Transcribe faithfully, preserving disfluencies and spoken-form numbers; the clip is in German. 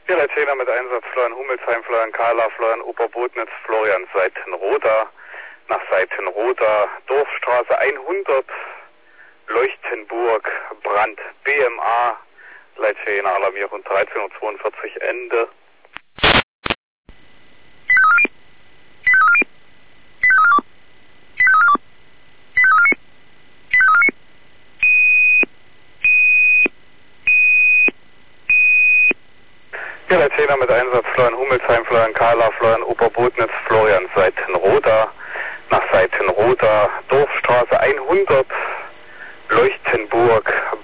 Ja, der Zehner mit Einsatz Florian Hummelsheim, Florian Kahler, Florian Oberbotnitz, Florian Seitenroda, nach Seitenroda, Dorfstraße hundert, Leuchtenburg, Brand, B M A, Leitstern Alarmierung dreizehn Uhr zweiundvierzig, Ende. Ja, der Zehner mit Einsatz Florian Hummelsheim, Florian Kahler, Florian Oberbotnitz, Florian Seitenroda, nach Seitenroda, Dorfstraße hundert, Leuchtenburg,